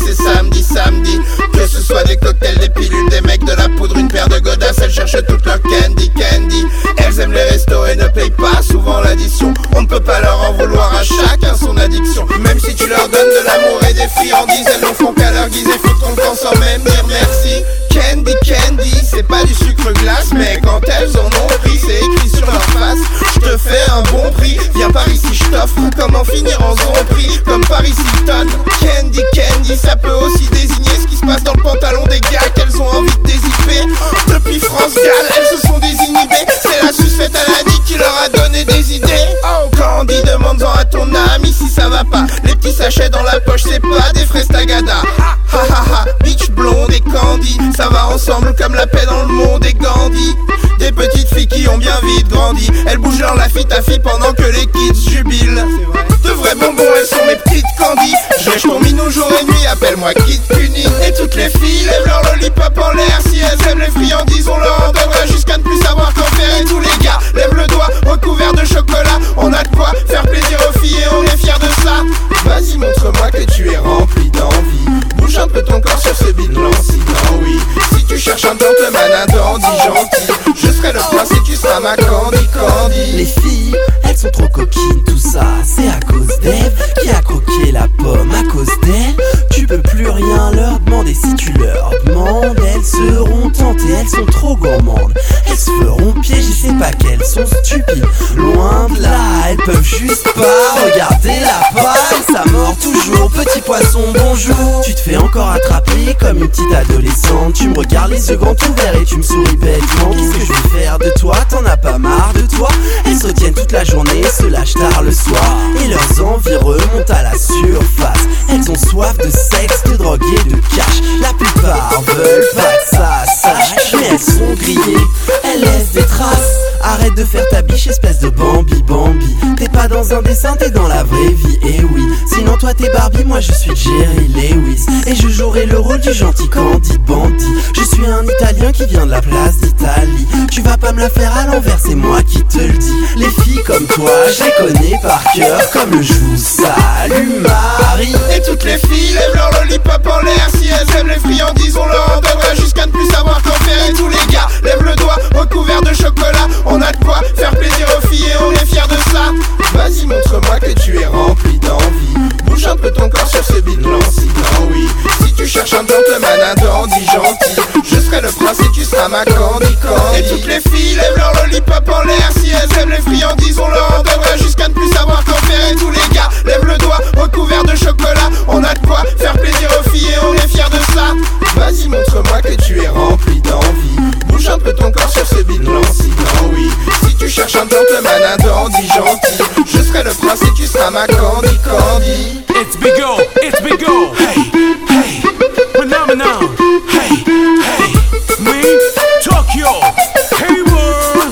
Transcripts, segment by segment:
c'est samedi, samedi. Que ce soit des cocktails, des pilules, des mecs, de la poudre, une paire de godasses, elles cherchent toute leur candy, candy. Elles aiment les restos et ne payent pas souvent l'addition. On ne peut pas leur en vouloir, à chacun son addiction. Même si tu leur donnes de l'amour et des friandises, elles ne font qu'à leur guise et foutent ton camp sans même dire merci. Candy, candy, c'est pas du sucre glace, mais quand elles en ont pris, c'est écrit sur leur face. Je te fais un bon prix, viens par ici, je t'offre comment finir en zombie, comme Paris Hilton. Candy, candy, ça peut aussi désigner ce qui se passe dans le pantalon des gars qu'elles ont envie de dézipper. Depuis France Gall, elles se sont désinhibées. C'est la sucette à la nique qui leur a donné des idées. Oh Candy, demande-en à ton ami si ça va pas. Les petits sachets dans la poche, c'est pas des fraises Tagada. Ha ha ha, bitch blonde et Candy, ça va ensemble comme la paix dans le monde et Gandhi. Des petites filles qui ont bien vite grandi, elles bougent leur lafitte à fille pendant que les kids jubilent. De vrais bonbons, elles sont mes petites Candy. Je lèche ton minou jour et nuit, appelle-moi Kid Cudi. Et toutes les filles lèvent leur lollipop en l'air. Si elles aiment les friandises, on leur en donnerait jusqu'à ne plus savoir qu'en faire. Et tous les gars lèvent le doigt recouvert de chocolat. On a de quoi faire plaisir aux filles et on est fiers de ça. Vas-y, montre-moi que tu es rempli d'envie. Bouge un peu ton corps sur ce beat lancinant, oui. Si tu cherches un gentleman, un dandy gentil, je serai le prince et tu seras ma Candy, Candy. Les filles, elles sont trop coquines, tout ça, c'est à cause d'Eve qui a croqué la pomme. À cause d'elle, tu peux plus rien leur demander. Si tu leur demandes, elles seront tentées. Elles sont trop gourmandes, elles se feront piéger. C'est pas qu'elles sont stupides, loin de là. Elles peuvent juste pas regarder la paille. Ça mord toujours, petit poisson, bonjour. Tu te fais encore attraper comme une petite adolescente. Tu me regardes les yeux grands ouverts et tu me souris bêtement. Qu'est-ce que je vais faire de toi? T'en as pas marre de toi? Elles se retiennent toute la journée, se lâchent tard le soir et leurs envies remontent à la surface. Elles ont soif de sexe, de drogue et de cash. La plupart veulent pas que ça sache, mais elles sont grillées, elles laissent des traces. Arrête de faire ta biche, espèce de Bambi, Bambi. T'es pas dans un dessin, t'es dans la vraie vie, eh oui. Sinon toi t'es Barbie, moi je suis Jerry Lewis. Et je jouerai le rôle du gentil Candy Bandit. Je suis un Italien qui vient de la place d'Italie. Tu vas pas me la faire à l'envers, c'est moi qui te le dis. Les filles comme toi, je les connais par cœur comme le joue. Salut Marie. Et toutes les filles lèvent leur lollipop en l'air. Si elles aiment les friandises, on leur en donnerait jusqu'à ne plus savoir qu'en faire. Et tous les gars lèvent le doigt recouvert de chocolat. On a de quoi faire plaisir aux filles et on est fiers de ça. Vas-y, montre-moi que tu es rempli d'envie. Bouge un peu ton corps sur ce beat lancinant, oui. Si tu cherches un gentleman, un dandy gentil, je serai le prince et tu seras ma Candy, Candy. Et toutes les filles lèvent leur lollipop en l'air. Si elles aiment les friandises, on leur en donnerait jusqu'à ne plus savoir qu'en faire. Et tous les gars lèvent le doigt recouvert de chocolat. On a de quoi faire plaisir aux filles et on est fiers de ça. Vas-y, montre-moi que tu es rempli d'envie. Bouge un peu ton corps sur ce beat lancinant, oui. Si tu cherches un gentleman, un dandy gentil, je serai le prince et tu seras ma Candy, Candy. It's Big O, it's Big O. Hey, hey, phenomenon. Hey, hey, me, Tokyo. Hey world,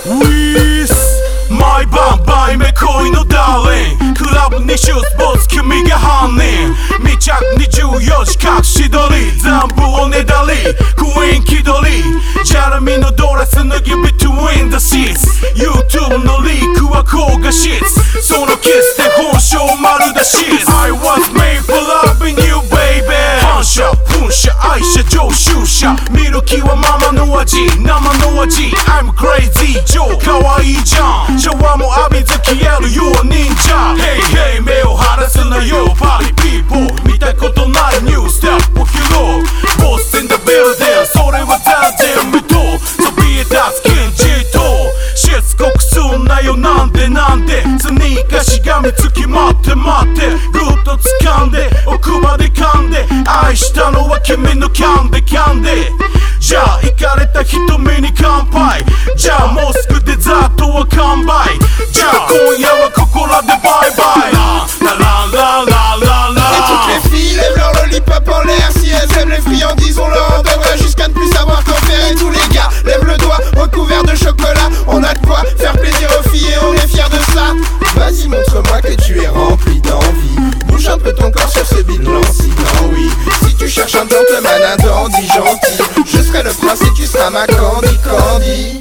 with my bye me koi no darling. Clubにシュースポーツ君が犯人。密着24時隠し撮り。全部おねだり。クイーン気取り。ジャラミのドレス脱ぎ between the sheets。YouTube のリークは高画質。そのキスで本性丸出し。I was made for loving you baby。反射、噴射、愛車、常習者。見る気はママの味、生の味。I'm crazy 超可愛いじゃん。シャワーも浴びず消えるよう忍者。Hey hey 目を晴らすなよパリピーポー。見たことないニューステップヒーロー。ボス in the building それは全然無糖。そびえ立つ金字塔。しつこくすんなよなんでなんで。スニーカーしがみつき待って待って。ぐっと掴んで奥まで噛んで。愛したのは君のキャンデキャンデ。じゃあイカれた瞳に乾杯。じゃあモスクデザートは完売。じゃあ今夜はここらでバイバイ。ララララララ。 Et toutes les filles lèvent leur lollipop en l'air. Si elles aiment les friandises, on leur en donnerait jusqu'à ne plus savoir qu'en faire. Et tous les gars lèvent le doigt recouvert de chocolat. On a de quoi faire plaisir aux filles et on est fiers de ça. Vas-y, montre-moi que tu es rempli d'envie. Bouge un peu ton corps sur ce beat lancinant, oui. Si tu cherches un gentleman, un dandy gentil, je serai le prince et tu seras ma Candy, Candy.